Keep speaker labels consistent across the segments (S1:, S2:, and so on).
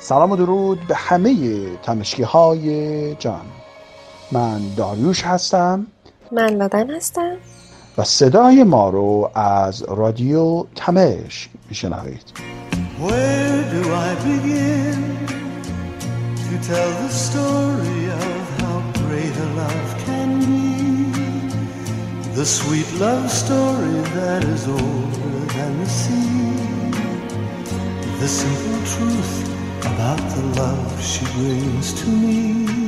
S1: سلام و درود به همه تمشکی‌های جان. من داریوش هستم.
S2: من لادن هستم.
S1: و صدای ما رو از رادیو تمشک میشنوید.
S3: Where do I begin to tell the story of how great a love can be? The sweet love story that is older than the sea. The simple truth about the love she brings to me.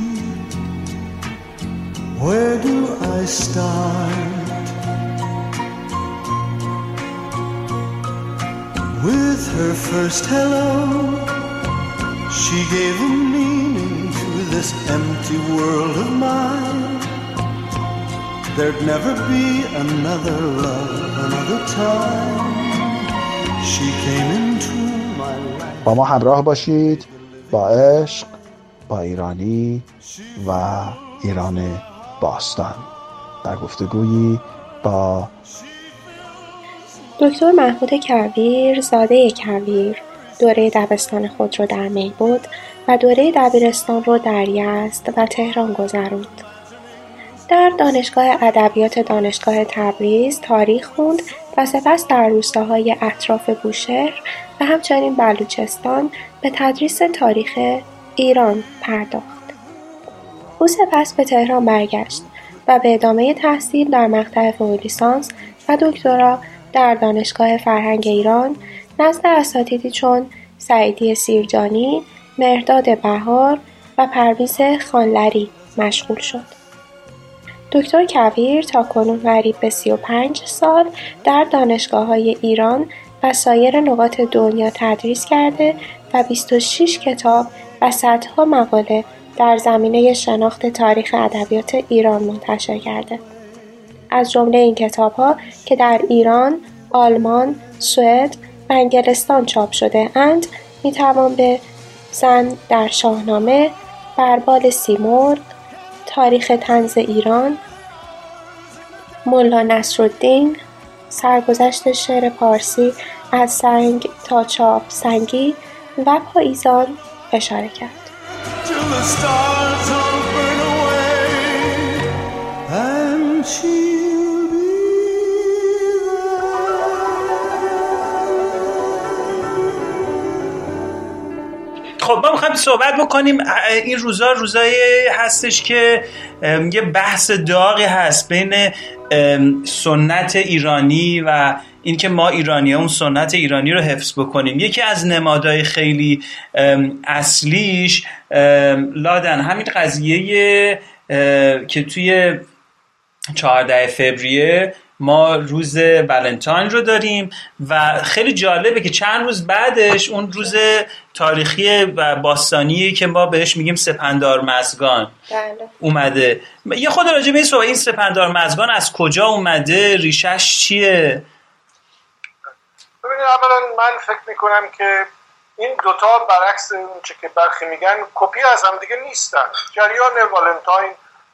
S3: Where do I start? With her first hello, she gave a meaning to this empty world of mine. There'd never be another love, another time. She came into my life.
S1: با ما همراه باشید با عشق، با ایرانی و ایران باستان در گفتگویی با
S2: دکتر محمود کویر، زاده کویر، دوره دبستان خود را در می بود و دوره دبیرستان را در یزد و تهران گذروند. در دانشگاه ادبیات دانشگاه تبریز تاریخ خوند و سپس در روستاهای اطراف بوشهر و همچنین بلوچستان به تدریس تاریخ ایران پرداخت. او سپس به تهران برگشت و به ادامه تحصیل در مقطع فوق لیسانس و دکترا در دانشگاه فرهنگ ایران نزد اساتیدی چون سعیدی سیرجانی، مهرداد بهار و پرویز خانلری مشغول شد. دکتر کویر تاکنون قریب به 35 سال در دانشگاه‌های ایران و سایر نقاط دنیا تدریس کرده و 26 کتاب و صدها مقاله در زمینه شناخت تاریخ ادبیات ایران منتشر کرده. از جمله این کتاب‌ها که در ایران، آلمان، سوئد و انگلستان چاپ شده اند می‌توان به زن در شاهنامه، بربال سیمرغ، تاریخ طنز ایران، ملا نصرالدین، سرگذشت شعر پارسی از سنگ تا چاپ سنگی و پاییزان اشاره کرد.
S3: Till the stars all burn away and she'll be there.
S4: خب ما میخوایم صحبت بکنیم. این روزایی هستش که یه بحث داغی هست بین سنت ایرانی و این که ما ایرانی‌ها اون سنت ایرانی رو حفظ بکنیم. یکی از نمادهای خیلی اصلیش لادن همین قضیه که توی 14 فوریه ما روز ولنتاین رو داریم و خیلی جالبه که چند روز بعدش اون روز تاریخی و باستانیه که ما بهش میگیم سپندارمزگان اومده. یه خود راجع به این سپندارمزگان از کجا اومده، ریشش چیه؟
S5: ببینید، اولا من فکر میکنم که این دوتا برعکس اون چه که برخی میگن کپی از هم دیگه نیستن. جریان ولنتاین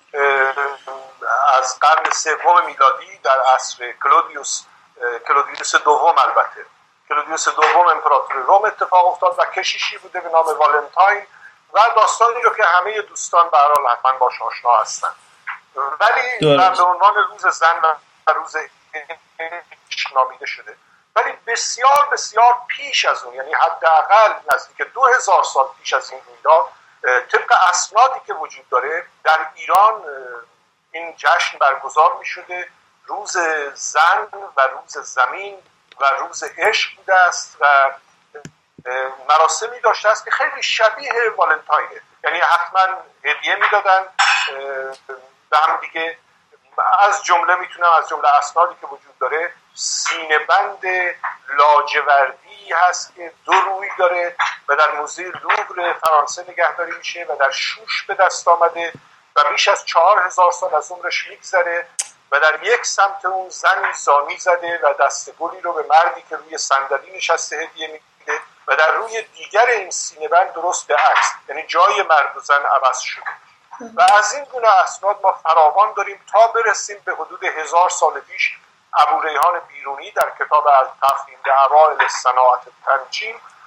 S5: از قرن سوم میلادی در عصر کلودیوس دوم، البته کلودیوس دوم امپراتور روم اتفاق افتاد و کشیشی بوده به نام والنتاین و داستانی رو که همه دوستان به هر حال حتما باهاش آشنا هستن، ولی به عنوان روز زن و روز عشق نامیده شده. ولی بسیار بسیار پیش از اون، یعنی حداقل نزدیک 2000 سال پیش از این رویداد، طبق اسنادی که وجود داره در ایران این جشن برگزار می شده. روز زن و روز زمین و روز عشق بوده است و مراسمی داشته است که خیلی شبیه والنتاینه، یعنی حتما هدیه می دادن به هم دیگه. از جمله اسنادی که وجود داره سینه بند لاجوردی هست که 2 روی داره و در موزه لوور فرانسه نگهداری میشه و در شوش به دست آمده و بیش از 4000 سال از عمرش میگذره و در یک سمت اون زنی زانی زده و دست گلی رو به مردی که روی صندلی نشسته هدیه میده و در روی دیگر این سینه بند درست به عکس، یعنی جای مرد و زن عوض شده. و از این گونه اسناد ما فراوان داریم تا برسیم به حدود 1000 سال پیش. ابوریحان بیرونی در کتاب التفهیم به اوائل صناعت تنجیم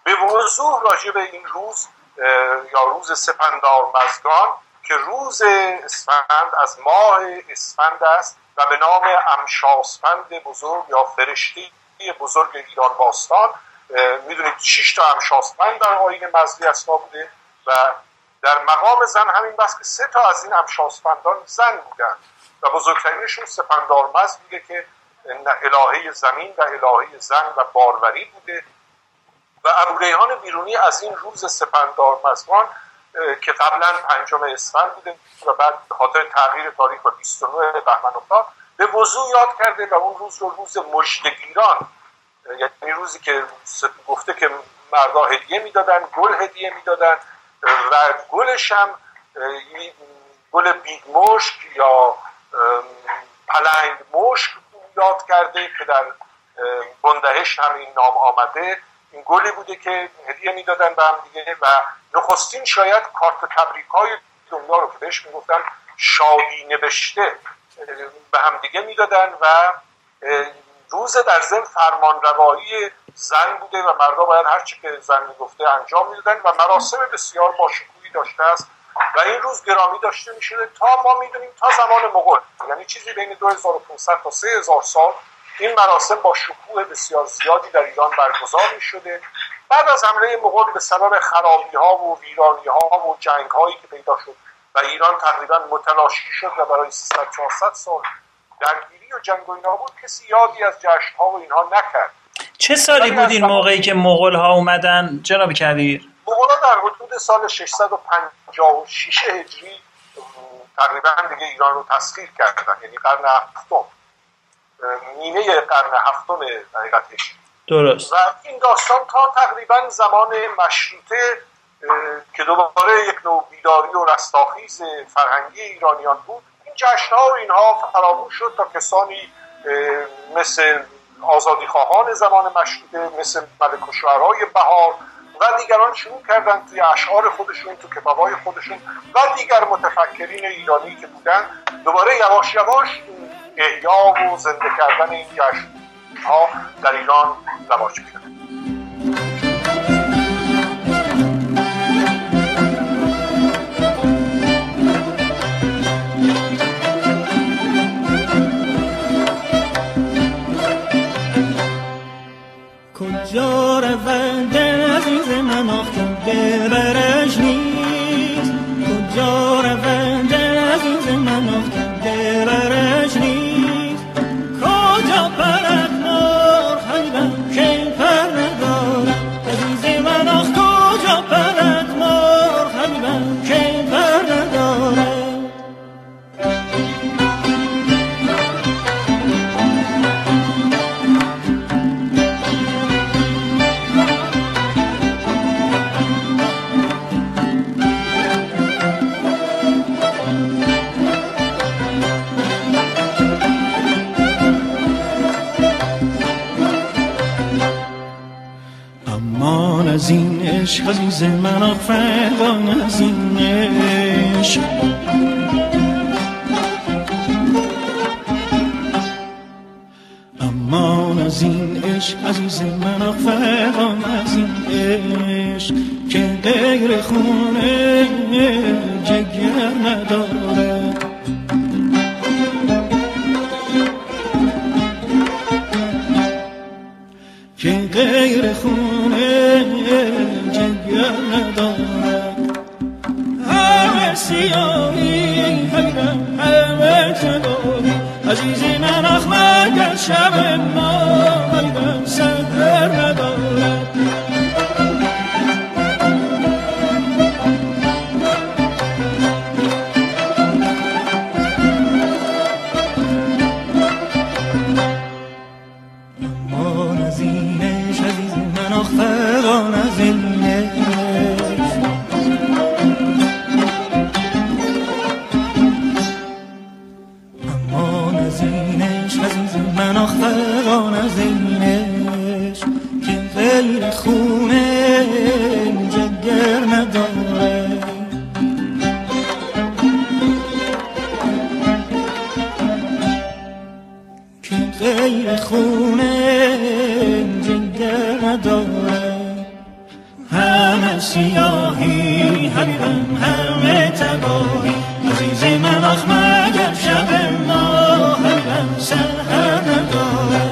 S5: به وضوح راجع به این روز یا روز سپندارمزگان که روز اسفند از ماه اسفند است و به نام امشاسپند بزرگ یا فرشته بزرگ ایران باستان. میدونید 6 تا امشاسپند در آیین مزدی اسنا بوده و در مقام زن همین بس که 3 تا از این امشاسپندان زن بودن و بزرگترینشون سپندارمزد میگه که الهه زمین و الهه زن و باروری بوده و ابوریحان بیرونی از این روز سپندارمزگان که قبلا 5 اسفند بوده و بعد به خاطر تغییر تاریخ و 29 بهمن افتاد به وضوح یاد کرده و اون روز رو روز مژدگیران، یعنی روزی که گفته که مردا هدیه میدادن، گل هدیه میدادن و گلش هم گل بیگمشک یا پلنگ مشک یاد کرده که در بندهشت هم این نام آمده. این گلی بوده که هدیه میدادن به هم دیگه و نخستین شاید کارت تبریک‌های دنیا رو که بهش میگفتن شادی نوشته به هم دیگه میدادن و روز در ضمن فرمانروایی زن بوده و مردا باید هر چی که زن میگفته انجام میدادن و مراسم بسیار باشکوهی داشته است و این روز گرامی داشته میشده تا ما میدونیم تا زمان مغول، یعنی چیزی بین 2500 تا 3000 سال این مراسم با شکوه بسیار زیادی در ایران برگزار میشده. بعد از حمله مغول به سبب خرابی ها و ویرانی ها و جنگ هایی که پیدا شد و ایران تقریبا متلاشی شد و برای 300-400 سال درگیری و جنگ و اینا بود، کسی یادی از جشن ها و اینها نکرد.
S4: چه سالی بود این موقعی که مغول ها اومدن جناب کبیر؟
S5: مغول ها در حدود سال 656 هجری تقریبا دیگه ایران رو تسخیر کردن، یعنی قرن هفتم، نیمه قرن هفتم حقیقتش.
S4: درست.
S5: و این داستان تا تقریبا زمان مشروطه که دوباره یک نوع بیداری و رستاخیز فرهنگی ایرانیان بود، این جشن‌ها و اینها فراموش شد تا کسانی مثل آزادیخواهان زمان مشروطه، مثل ملک الشعرای بهار و دیگران شروع کردن توی اشعار خودشون، تو کتاب‌های خودشون و دیگر متفکرین ایرانی که بودن دوباره یواش یواش احیا و زنده کردن این جشن‌ها در ایران رواج پیدا کرد.
S6: کجا رود عزیز من آخه دلبرش نیست، کجا رود عزیز من آخه دلبرش نیست، کجا پرد مرغ حیبم که پر ندارد، عزیز من آخ کجا پرد مرغ حیبم که پر ندارد. از این عشق عزیز من آخ فرمان از این عشق، امان از این عشق عزیز من آخ فرمان از این عشق که غیر خونه جگر نداره، که غیر خونه جگر ندارد. همه سیاهی حیرم همه تداری، عزیزی من آخ مگر شب ما حیرم سر ندارد. از سیاهی حبیبم همه تباهی عزیز من آخ مگر شب ما حبیبم سحر ندارد.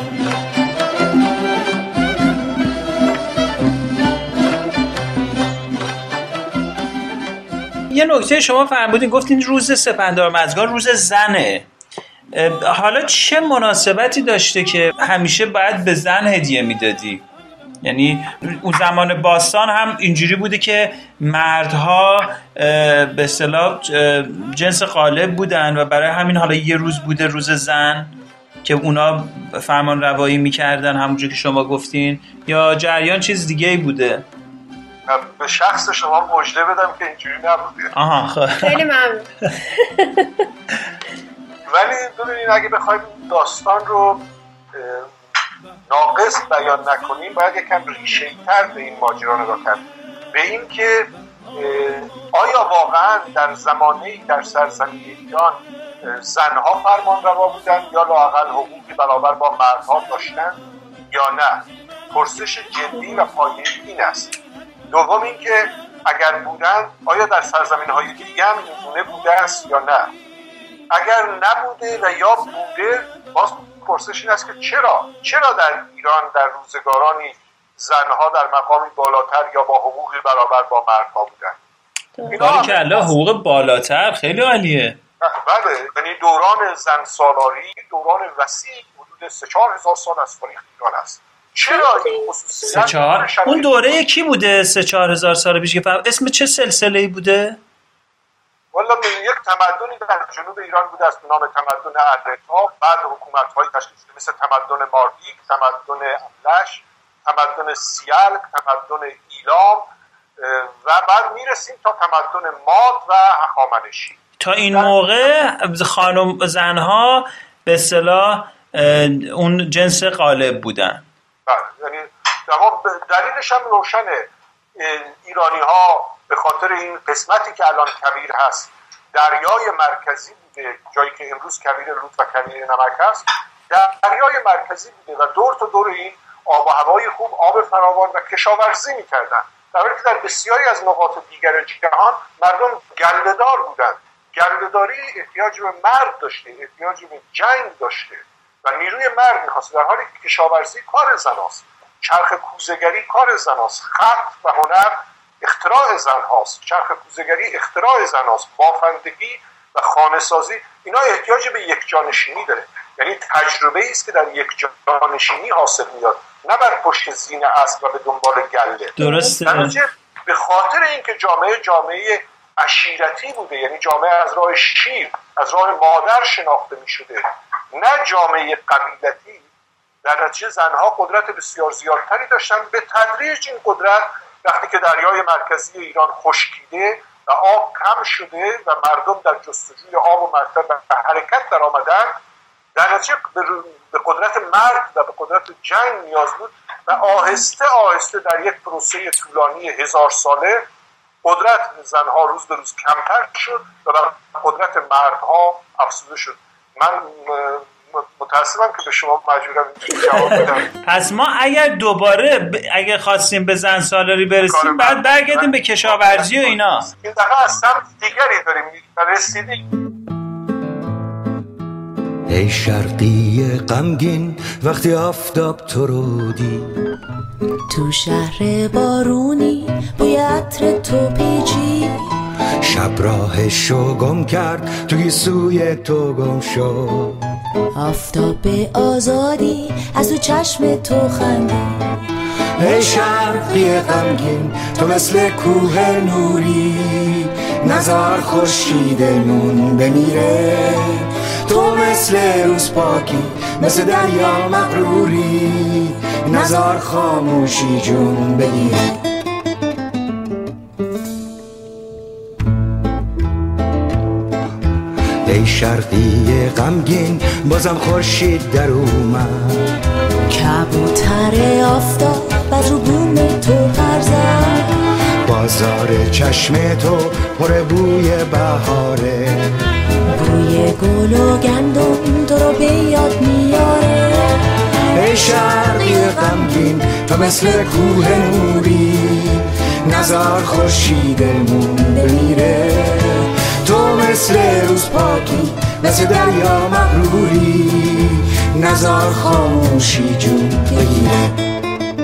S4: یه نکته شما فرمودین گفتین روز سپهدارمزگان روز زنه. حالا چه مناسبتی داشته که همیشه باید به زن هدیه میدادی؟ یعنی اون زمان باستان هم اینجوری بوده که مردها به اصطلاح جنس غالب بودن و برای همین حالا یه روز بوده روز زن که اونا فرمان روایی میکردن همونجور که شما گفتین، یا جریان چیز دیگه ای بوده؟
S5: به شخص شما مژده بدم که اینجوری نبوده.
S4: آها
S2: خیلی ممنون.
S5: ولی ببینید اگه بخوایم داستان رو ناقص بیان نکنیم باید یکم ریشه‌ای‌تر به این ماجرا نگاه کرد، به این که آیا واقعا در زمانه‌ای در سرزمین ایران زنها فرمان روا بودن یا لااقل حقوقی برابر با مردها داشتن یا نه؟ پرسش جدی و پایه‌ای این است. دوم این که اگر بودن آیا در سرزمین‌های دیگه هم اینگونه بوده است یا نه؟ اگر نبوده و یا بوده، باز پرسش این است که چرا در ایران در روزگارانی زنها در مقامی بالاتر یا با حقوقی برابر با مردها بودن؟
S4: باریکلا، حقوق بالاتر، خیلی عالیه.
S5: بله، یعنی دوران زن سالاری دوران وسیع حدود 3-4 هزار سال از تاریخ ایران است. چرا این خصوصیت؟
S4: اون دوره کی بوده 3-4 هزار سال پیش که اسم چه سلسله‌ای بوده؟
S5: والا یک تمدنی در جنوب ایران بوده است به نام تمدن ارتا، بعد حکومت‌های تشکیل شده مثل تمدن ماردیک، تمدن املش، تمدن سیلک، تمدن ایلام و بعد میرسیم تا تمدن ماد و هخامنشی.
S4: تا این موقع خانم زنها به اصطلاح اون جنس غالب بودن.
S5: یعنی دلیلش هم روشنه. ایرانی‌ها به خاطر این قسمتی که الان کویر هست دریای مرکزی بوده، جایی که امروز کویر لوط و کویر نمک هست دریای مرکزی بوده و دور تا دور این آب و هوای خوب، آب فراوان و کشاورزی می‌کردن، در حالی که در بسیاری از نقاط دیگر جهان مردم گله‌دار بودند. گله‌داری احتیاج به مرد داشته، احتیاج به جنگ داشته و نیروی مرد می‌خواست، در حالی که کشاورزی کار زناست، چرخ کوزه‌گری کار زناست، خط و هنر اختراع زن هاست، چرخ کوزه‌گری اختراع زن هاست، بافندگی و خانه سازی اینا احتیاج به یک جانشینی داره، یعنی تجربه است که در یک جانشینی حاصل میاد، نه بر پشت زین اسب و به دنبال گله.
S4: درسته.
S5: به خاطر اینکه جامعه عشیرتی بوده، یعنی جامعه از راه شیر، از راه مادر شناخته میشده، نه جامعه قبیلتی، در نتیجه زنها قدرت بسیار زیادتری داشتن. به تدریج این قدرت وقتی که دریای مرکزی ایران خشکیده و آب کم شده و مردم در جستجوی آب و مرکب به حرکت در آمدن، در نتیجه به قدرت مرد و به قدرت جنگ نیاز بود و آهسته آهسته در یک پروسه طولانی 1000 ساله قدرت زنها روز به روز کمتر شد و قدرت مردها افزوده شد. من متاسفم که به شما مجبورم جواب بدم.
S4: پس ما اگر خواستیم به زن سالاری برسیم بعد برگردیم به کشاورزی و اینا.
S5: این دفعه از سمت دیگری داریم رسیدیم.
S3: ای شرقی غمگین وقتی آفتاب تو رو دید،
S7: تو شهر بارونی بوی عطر تو پیچید،
S3: شب راهشو گم کرد توی سوی تو گم شد،
S7: آفتاب آزادی از تو چشم تو خندید.
S3: ای شرقی غمگین تو مثل کوه نوری، نزار خورشید نون بمیره، تو مثل روز پاکی مثل دریا مغروری، نزار خاموشی جون بگیره. ای شرقی غمگین بازم خورشید در اومد،
S7: کبوتر آفتاب از رو بوم تو پر زد،
S3: بازار چشم تو پر بوی بهاره،
S7: بوی گل و گندم تو رو به یاد میاره.
S3: ای شرقی غمگین تو مثل کوه نوری،
S8: نزار خورشیدمون بمیره. تو مثل روز پاکی، مثل دریا مغروری، نزار خاموشی جون بگیره.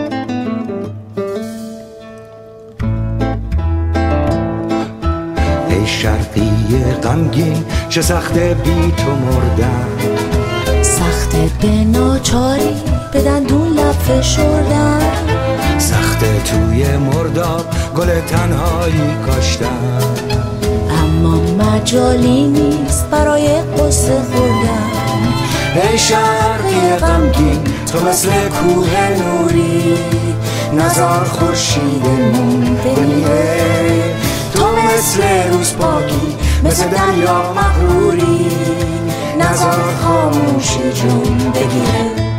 S8: ای شرقی غمگین چه سخته بی تو مردن،
S7: سخته به ناچاری به دندون لب فشردن،
S8: سخته توی مرداب گل تنهایی کاشتن،
S7: اما مجالی نیست برای قصه خوردن.
S8: ای شرقی غمگین تو مثل کوه نوری، نزار خورشیدمون بمیره. تو مثل روز پاکی، مثل دریا مغروری، نزار خاموشی جون بگیره.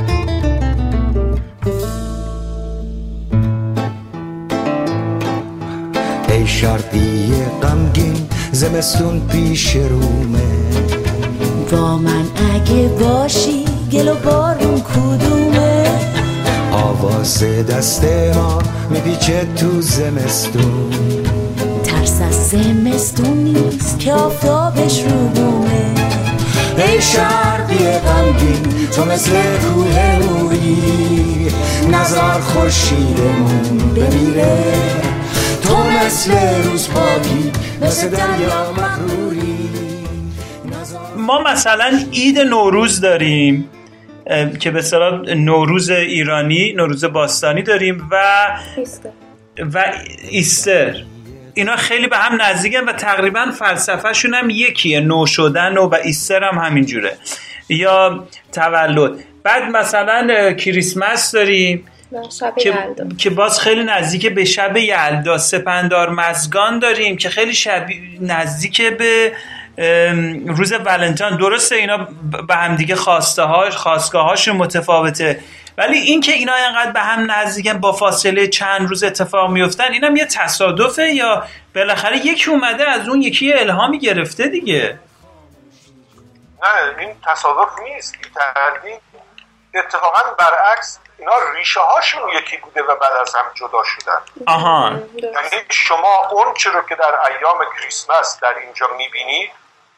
S8: ای شرقی غمگین زمستون پیش رومه،
S7: با من اگه باشی گل و بارون کدومه؟
S8: آواز دست ما میپیچه تو زمستون،
S7: ترس از زمستون نیست که آفتابش رو بومه.
S8: ای شرقی غمگین تو مثل کوه نوری، نزار خورشیدمون بمیره. تو مثل روز پاکی، مثل دریا مغروری.
S4: ما مثلا عید نوروز داریم که به اصطلاح نوروز ایرانی، نوروز باستانی داریم و ایستر. اینا خیلی به هم نزدیکن و تقریبا فلسفه شون هم یکیه، نو شدن و ایستر هم همینجوره، یا تولد. بعد مثلا کریسمس داریم که باز خیلی نزدیک به شب یلدا. سپندار مزگان داریم که خیلی نزدیک به روز ولنتاین. درسته اینا به هم دیگه خواستگاه هاشون متفاوته، ولی این که اینا اینقدر به هم نزدیکن با فاصله چند روز اتفاق میفتن، اینم یه تصادفه یا بالاخره یکی اومده از اون یکی الهامی گرفته دیگه؟
S5: نه، این تصادف نیست. این اتفاقا برعکس، اینا ریشه هاشون یکی بوده و بعد از هم جدا شدن. یعنی شما اون چه رو که در ایام کریسمس در اینجا میبینید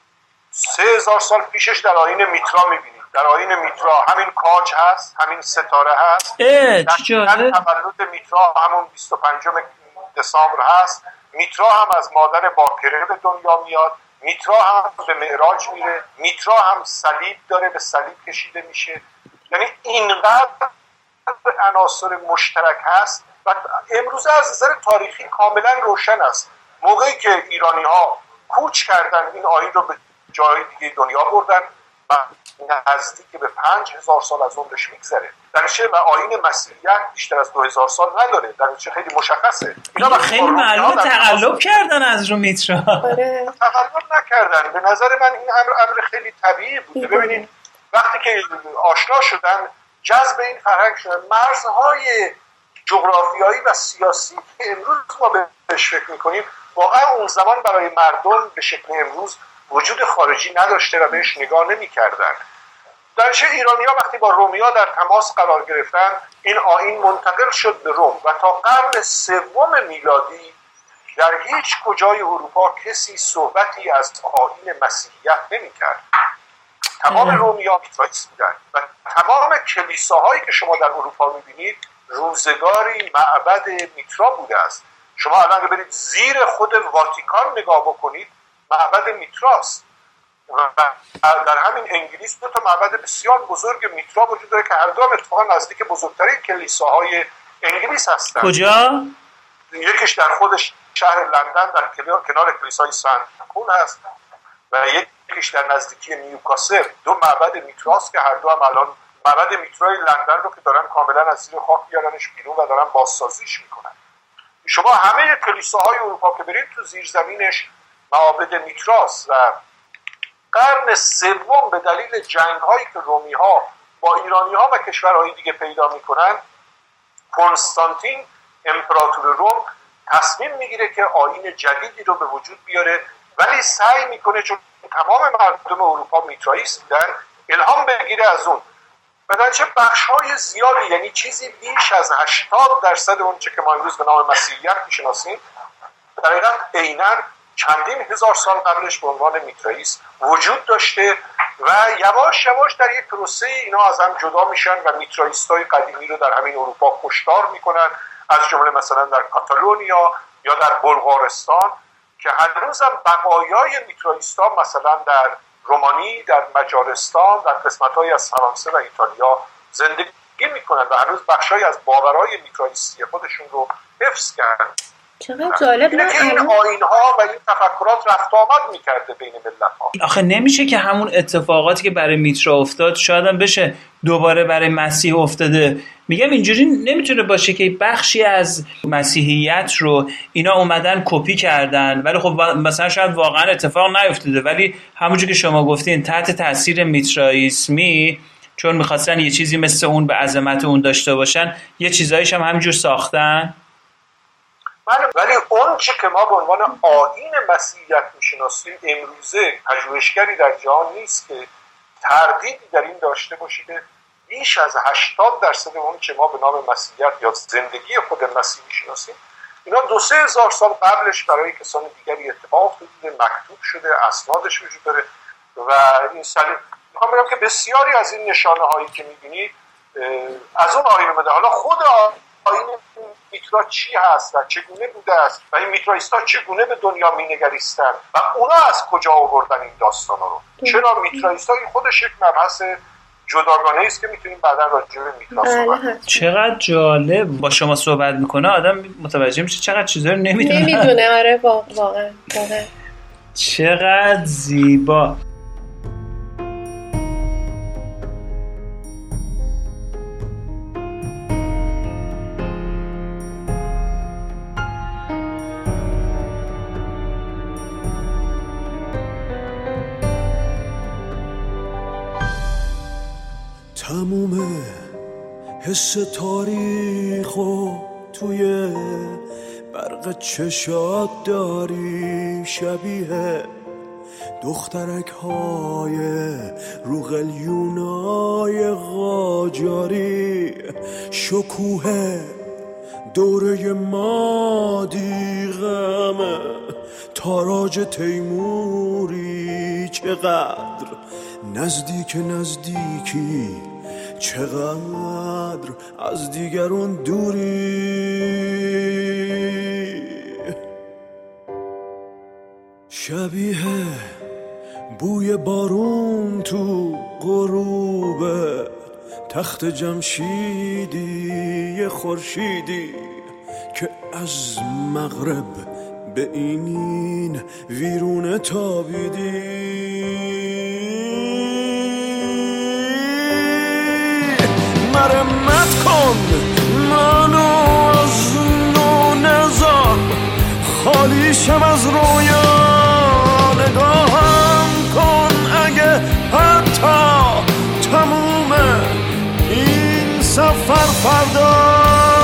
S5: 3000 سال پیشش در آیین میترا میبینید. در آیین میترا همین کاج هست، همین ستاره هست. در تولد میترا همون 25 دسامبر هست. میترا هم از مادر باکره به دنیا میاد. میترا هم به معراج میره. میترا هم صلیب داره، به صلیب کشیده میشه. یعنی اینقدر عناصر مشترک هست و امروز از نظر تاریخی کاملا روشن است. موقعی که ایرانی ها کوچ کردن، این آیین رو به جای دیگه دنیا بردن و نزدیک به 5000 سال از عمرش میگذره. درنچه و آیین مسیحیت بیشتر از 2000 سال نداره. درنچه خیلی مشخصه.
S4: اینا خیلی معلومه تقلب کردن از رو میترا.
S5: تقلب نکردن. به نظر من این امر خیلی طبیعی بوده. ببینید وقتی که آشنا شدن، جذب این فرهنگ شدن، مرزهای جغرافیایی و سیاسی که امروز ما بهش فکر میکنیم واقعا اون زمان برای مردم به شکل امروز وجود خارجی نداشته و بهش نگاه نمی‌کردن. درنچه ایرانی‌ها وقتی با رومیا در تماس قرار گرفتن، این آیین منتقل شد به روم و تا قرن 3 میلادی در هیچ کجای اروپا کسی صحبتی از آیین مسیحیت نمی‌کرد. تمام رومیا میترائیست بودن و تمام کلیساهایی که شما در اروپا میبینید روزگاری معبد میترا بوده است. شما الان که برید زیر خود واتیکان نگاه بکنید، معبد میتراست. و در همین انگلیس 2 معبد بسیار بزرگ میترا وجود داره که هر دو اتفاقا نزدیک بزرگترین کلیساهای انگلیس هستند.
S4: کجا؟
S5: یکیش در خود شهر لندن در کنار کلیسای سنت پول هست و یکیش در نزدیکی نیوکاسل. 2 معبد میتراست که هر دو هم الان معبد میترای لندن رو که دارن کاملا از زیر خاک بیارنش بیرون و دارن بازسازیش میکنن. شما همه کلیساهای اروپا که برید تو زیرزمینش معابد میتراست. و قرن 3 به دلیل جنگ‌هایی که رومی‌ها با ایرانی‌ها و کشورهای دیگه پیدا میکنن، کنستانتین امپراتور روم تصمیم میگیره که آیین جدیدی رو به وجود بیاره، ولی سعی میکنه چون تمام مردم اروپا میترائیست بودن الهام بگیره از اون. و در چه بخش‌های زیادی، یعنی چیزی بیش از 80% اون چه که ما امروز به نام مسیحیت می‌شناسیم در حقیقت عیناً چندین هزار سال قبلش به عنوان میترائیسم وجود داشته و یواش یواش در یک پروسه اینا از هم جدا میشن و میترائیستای قدیمی رو در همین اروپا کشتار میکنن، از جمله مثلا در کاتالونیا یا در بلغارستان که هنوز هم بقایای میترائیستا مثلا در رومانی، در مجارستان، در قسمت‌های از فرانسه و ایتالیا زندگی میکنن و هنوز بخشای از باورهای میترائیستی خودشون رو حفظ کردن.
S2: چقدر جالب.
S5: نه این آیین‌ها و این تفکرات رفت آمد می‌کرده بین ملت‌ها.
S4: آخه نمیشه که همون اتفاقاتی که برای میترا افتاد شاید هم بشه دوباره برای مسیح افتاده. میگم اینجوری نمیتونه باشه که بخشی از مسیحیت رو اینا اومدن کپی کردن ولی خب مثلا شاید واقعا اتفاق نیفتاده، ولی همونجور که شما گفتین تحت تاثیر میترائیسمی چون می‌خواستن یه چیزی مثل اون به عظمت اون داشته باشن یه چیزایش هم همینجور ساختن.
S5: ولی اون چه که ما به عنوان آیین مسیحیت میشناسیم امروزه پژوهشگری در جهان نیست که تردیدی در این داشته باشه که بیش از 80% اون چه ما به نام مسیحیت یا زندگی خود مسیح میشناسیم اینا 2-3 هزار سال قبلش برای کسان دیگری اتفاق افتاده، مکتوب شده، اسنادش وجود داره و این میخوام بگم که بسیاری از این نشانه هایی که میبینید از اون آیین اومده. حالا خود آیین میترا چی هست و چگونه بوده است و این میترائیستا چگونه به دنیا مینگریستن و اونا از کجا آوردن این داستانا رو، چرا میترائیستا این خودش یک مبحث جداگانه است که میتونیم بعدا راجع به میترا صحبت کنیم.
S4: چقدر جالب با شما صحبت میکنه آدم متوجه میشه چقدر چیزا رو
S2: نمیدونه. آره واقعا
S4: چقدر زیبا.
S3: تموم حس تاریخو توی برق چشات داری، شبیه دخترک های رو قلیونای قاجاری، شکوه دوره مادی غمه تاراج تیموری، چقدر نزدیکی چقدر از دیگرون دوری، شبیه بوی بارون تو غروب تخت جمشیدی، خورشیدی که از مغرب به این ویرونه تابیدی، مرمت کن منو از نو نزار، خالیشم از رویا، نگاهم کن اگه حتی تموم این سفر فردا.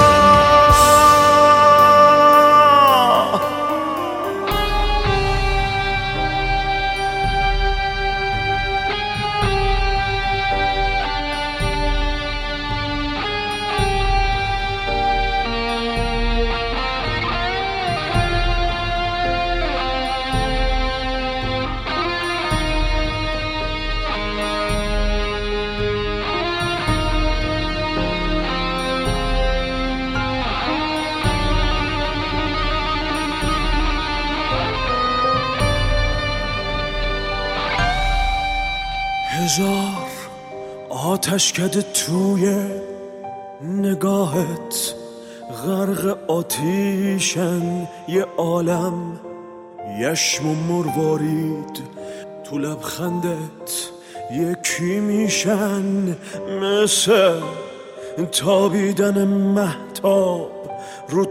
S3: هزار آتش کده توی نگاهت، غرق آتیشن یه عالم، یشم و مروارید تو لبخندت یکی میشن، مثل تابیدن مهتاب رو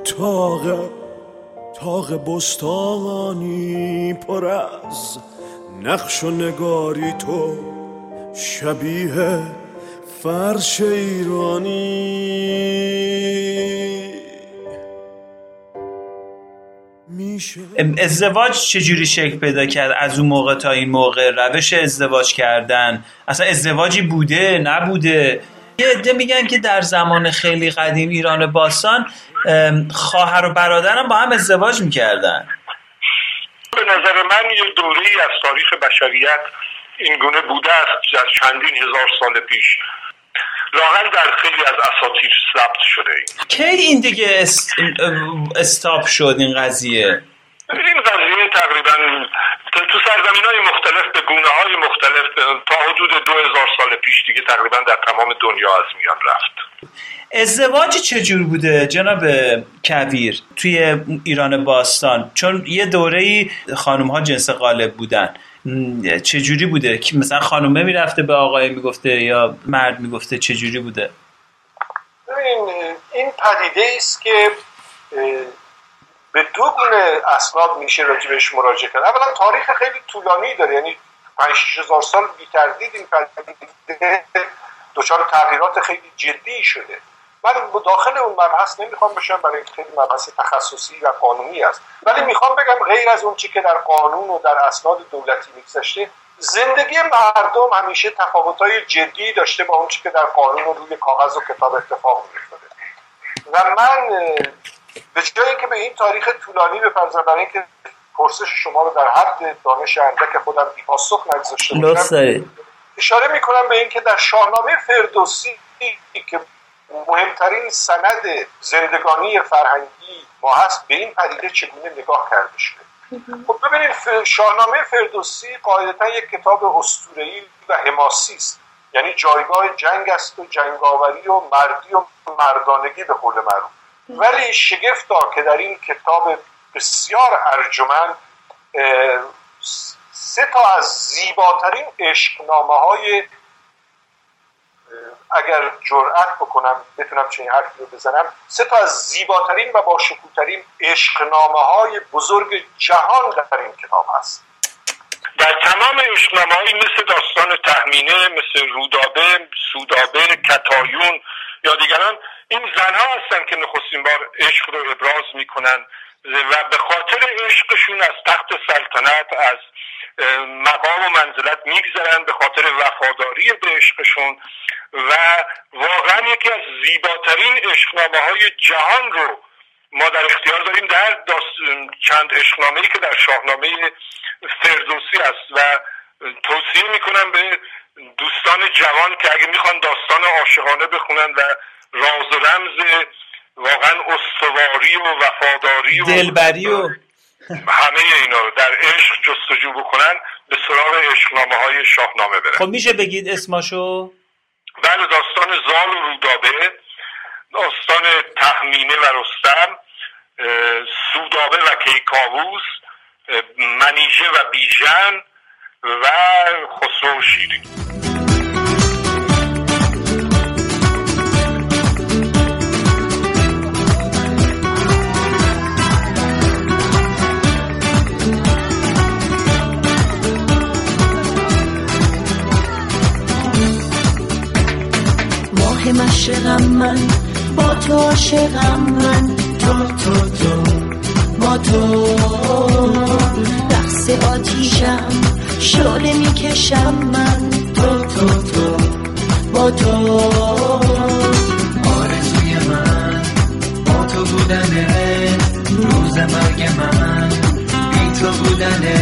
S3: تاق بستانی پر از نقش و نگاری، تو شبیه فرش ایرانی میشه.
S4: ازدواج چجوری شکل پیدا کرد از اون موقع تا این موقع؟ روش ازدواج کردن اصلا ازدواجی بوده نبوده؟ یه عده میگن که در زمان خیلی قدیم ایران باستان خواهر و برادرم با هم ازدواج میکردن.
S5: به نظر من یه دوره‌ای از تاریخ بشریت این گونه بوده است از چندین هزار سال پیش، لااقل در خیلی از اساطیر ثبت شده.
S4: کی این دیگه استاپ شد این قضیه؟
S5: این قضیه تقریبا تو سرزمین‌های مختلف به گونه‌های مختلف تا حدود 2000 سال پیش دیگه تقریبا در تمام دنیا از میان رفت.
S4: ازدواج چجور بوده جناب کویر توی ایران باستان؟ چون یه دوره‌ای خانم‌ها جنس غالب بودن، چجوری بوده؟ مثلا خانومه میرفته به آقای میگفته یا مرد میگفته؟ چجوری بوده؟
S5: این پدیده است که به دو گونه اسناد میشه راجبش مراجعه کرد. اولا تاریخ خیلی طولانی داره، یعنی 5-6 هزار سال بی تردید این پدیده دچار تغییرات خیلی جدی شده. من داخل اون مبحث نمیخوام بشم برای اینکه خیلی مبحث تخصصی و قانونی است، ولی میخوام بگم غیر از اون چیزی که در قانون و در اسناد دولتی میگذشته، زندگی مردم همیشه تفاوت‌های جدی داشته با اون چیزی که در قانون و روی کاغذ و کتاب اتفاق می‌افتاده. و من به جای اینکه به این تاریخ طولانی بپردازم برای اینکه پرسش شما رو در حد دانش اندک خودم بی‌پاسخ نگذاشته باشم، اشاره میکنم به اینکه در شاهنامه فردوسی که مهمترین سند زندگانی فرهنگی ما هست، به این پدیده چگونه نگاه کرده شده. خب ببینید، شاهنامه فردوسی قاعدتا یک کتاب اسطوره‌ای و حماسی است، یعنی جایگاه جنگ است و جنگاوری و مردی و مردانگی به قول معروف. ولی شگفتا که در این کتاب بسیار ارجمند 3 تا از زیباترین عشقنامه‌های، اگر جرأت بکنم بتونم چنین حرفی رو بزنم، 3 تا از زیباترین و با شکوه‌ترین عشقنامه‌های بزرگ جهان در این کتاب هست. در تمام عشقنامه‌هایی مثل داستان تهمینه، مثل رودابه، سودابه، کتایون یا دیگران، این زنها هستن که نخستین بار عشق رو ابراز میکنن و به خاطر عشقشون از تخت سلطنت، از مقام و منزلت میگذرن، به خاطر وفاداری به عشقشون، و واقعا یکی از زیباترین عشقنامه‌های جهان رو ما در اختیار داریم در چند عشقنامه‌ای که در شاهنامه فردوسی است. و توصیه میکنم به دوستان جوان که اگه میخوان داستان عاشقانه بخونن و راز و رمز واقعا استواری و وفاداری و
S4: دلبری و
S5: همه اینا رو در عشق جستجو بکنن، به سراغ عشقنامه‌های شاهنامه برن.
S4: خب میشه بگید اسماشو؟
S5: بله، داستان زال و رودابه، داستان تهمینه و رستم، سودابه و کیکاووس، منیژه و بیژن و خسرو و شیرین.
S7: مشرقم من، با تو عاشقم من، تو با تو رقص آتیشم، شعله میکشم من، تو با تو
S6: آرزوی من با تو بودنه، روز مرگ من بی تو بودنه.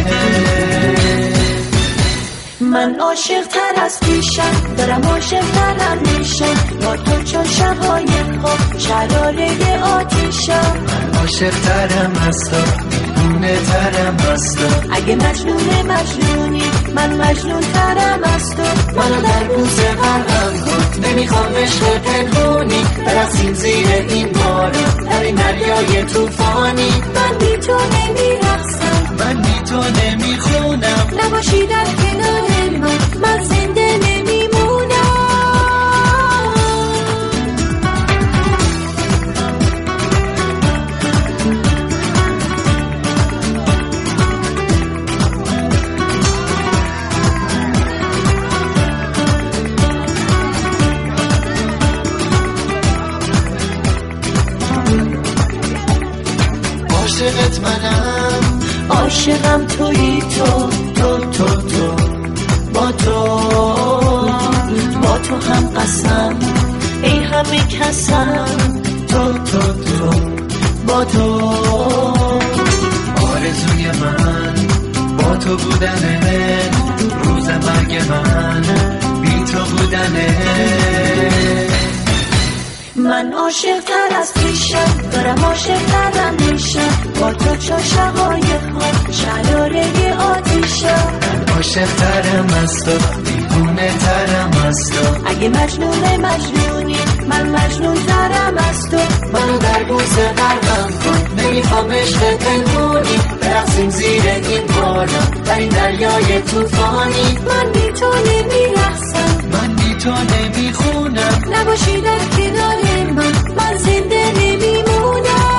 S7: من عاشق تر از پیشم، دارم عاشق ترم میشم، با تو چون شبهای خواب شراره آتیشم.
S6: من عاشق ترم از تو، دیوونه ترم از تو.
S7: اگه مجنونی من مجنون ترم از تو. منو در بوسه غرقم کن، نمیخوام عشق پنهونی، برسیم زیر این بارون در این دریای طوفانی. من بی تو نمیرقصم،
S6: من بی تو نمیخونم،
S7: نباشی در کنار من زنده نمیمونم.
S6: عاشقت منم،
S7: عاشقم تویی تو با تو هم قسم همه کسم تو با تو. آرزوی من با تو بودنه، روز مرگ من بی تو بودنه. من عاشق تر از پیشم، دارم عاشق ترم میشم، با تو چو شقایق ها شراره آتیشم. من عاشق ترم از تو، دیوونه ترم از تو. اگه مجنونی من مجنون ترم از تو. منو در بوس قلبم کن، نمیخوام عشق پنهونی، برقصیم زیر این باران در این دریای توفانی. من بی تو نمیرقصم، من بی تو نمیخونم، نباشی در کنار من زنده نمیمونم.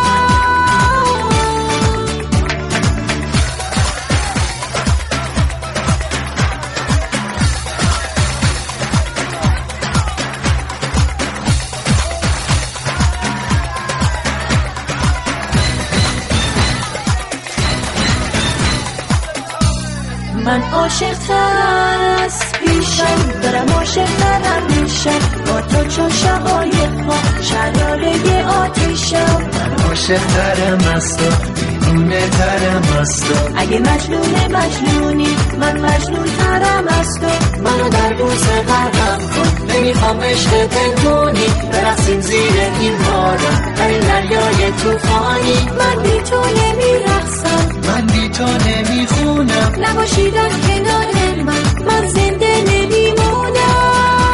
S7: من عاشق تر از پیشم، دارم عاشق ترم میشم، با تو چون شقایق ها شراره آتیشم. من عاشق ترم از تو، دیوونه ترم از تو. اگه مجنونی من مجنون ترم از تو. منو در بوس قلبم کن، نمیخوام عشق پنهونی، برقصیم زیر این باران در این دریای توفانی. من بی تو نمیرقصم، من بی تو نمیخونم، نباشی در کنار من زنده نمیمونم.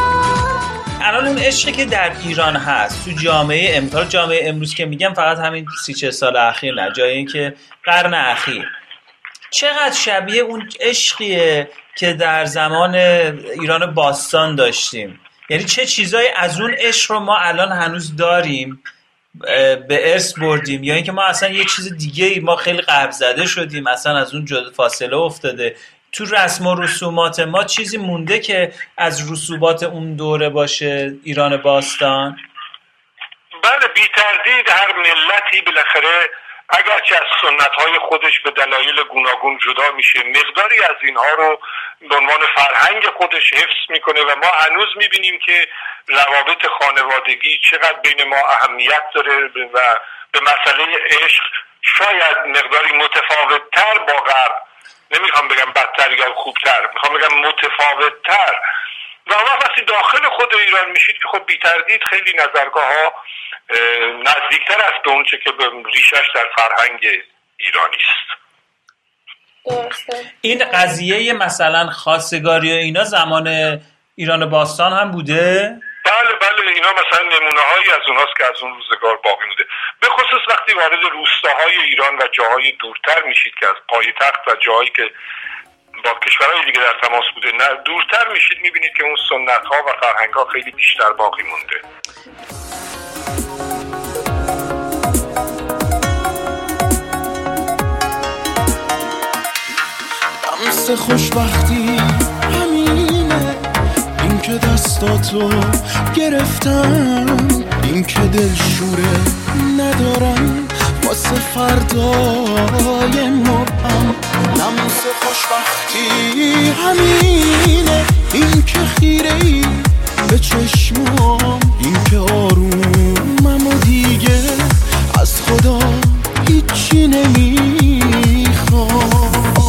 S4: الان اون عشقی که در ایران هست تو جامعه امروز که میگم فقط همین 30-40 سال اخیر نه، جای این که قرن اخیر، چقدر شبیه اون عشقیه که در زمان ایران باستان داشتیم؟ یعنی چه چیزایی از اون عشق رو ما الان هنوز داریم، به ارث بردیم، یا اینکه ما اصلا یه چیز دیگه ما خیلی قبل زده شدیم، اصلا از اون فاصله افتاده. تو رسم و رسومات ما چیزی مونده که از رسومات اون دوره باشه ایران باستان؟
S5: بله، بی تردید هر ملتی بالاخره اگرچه از سنت‌های خودش به دلایل گوناگون جدا میشه، مقداری از اینها رو به عنوان فرهنگ خودش حفظ میکنه و ما هنوز میبینیم که روابط خانوادگی چقدر بین ما اهمیت داره و به مسئله عشق شاید مقداری متفاوت‌تر با غرب، نمیخوام بگم بدتر یا خوبتر، میخوام بگم متفاوت‌تر. و وقتی داخل خود ایران میشید که خب بی تردید خیلی نظرگاه ها نزدیکتر است به اون چه که به ریشش در فرهنگ ایرانی است.
S4: این قضیه مثلا خواستگاری و اینا زمان ایران باستان هم بوده؟
S5: بله اینا مثلا نمونه هایی از اوناست که از اون روزگار باقی مونده، به خصوص وقتی وارد روستاهای ایران و جاهای دورتر میشید که از پایتخت و جاهایی که با کشورهای دیگه در تماس بوده نه دورتر میشید، میبینید که اون سنت ها و فرهنگ ها خیلی بیشتر باقی مونده.
S6: دمس خوشبختی همینه، این که دستاتو گرفتم، این که دلشوره ندارم واسه فردای مبهم. دمس خوشبختی همینه، این که خیره‌ای به چشمام، این که آرومم و دیگه از خدا هیچی نمیخوام.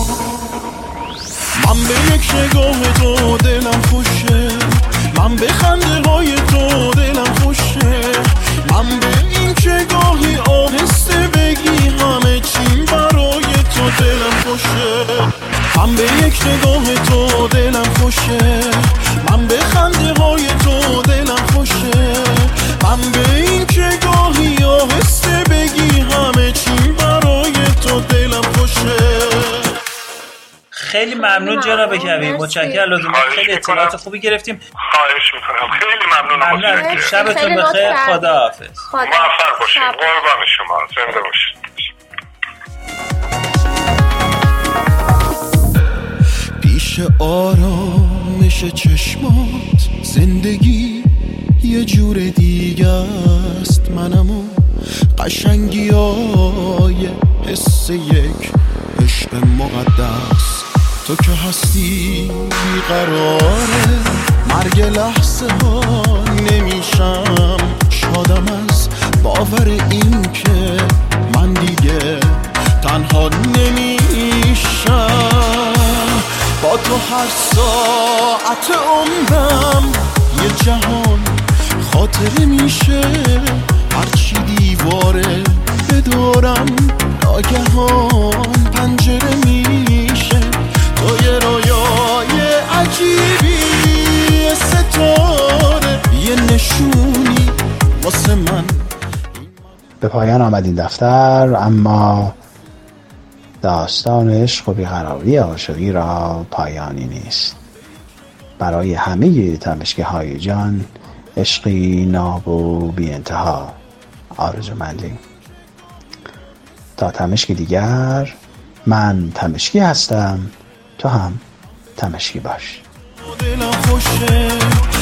S6: من به یک نگاه تو دلم خوشه، من به خنده های تو دلم خوشه، من به این که گاهی آهسته بگی همه چیم برای تو دلم خوشه. من به یک نگاه تو دلم خوشه، من به خنده های تو دلم خوشه، من به این که گاهی آهسته بگی همه چیم برای تو دلم خوشه.
S4: خیلی ممنون جناب کبیر، متشکرم لطفاً، خیلی اطلاعات خوبی گرفتیم.
S5: خواهش میکنم، خیلی ممنونم.
S4: شبتون بخیر، خداحافظ.
S5: موفق باشید، قربان شما، زنده باشید.
S6: پیش آرامش چشمات زندگی یه جور دیگه است، منم و قشنگیای حس یک عشق مقدس. تو که هستی بیقراره، مرگ لحظه ها نمیشم شدم از باور این که من دیگه تنها نمیشم. با تو هر ساعت عمرم یه جهان خاطره میشه، هرچی دیواره بدارم ناگهان پنجره میشه. تو یه رویای عجیبی، ستاره، یه نشونی واسه من.
S1: به پایان آمد این دفتر، اما داستان عشق و بیقراری عاشقی را پایانی نیست. برای همه تمشکی‌های جان عشقی ناب و بی انتها آرزومندیم. تا تمشک دیگر، من تمشکی هستم، تو هم تمشکی باش.
S6: دلم خوشه